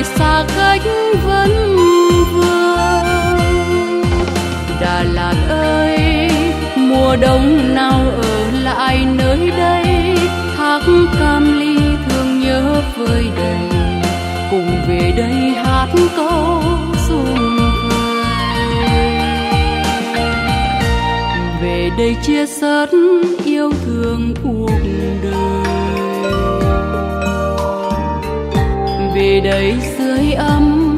ngày xa cách vẫn vương. Đà Lạt ơi, mùa đông nào ở lại nơi đây, thác Cam Ly thương nhớ vơi đầy, cùng về đây hát câu sum vơi. Về đây chia sớt yêu thương cuộc đời, về đây sưởi ấm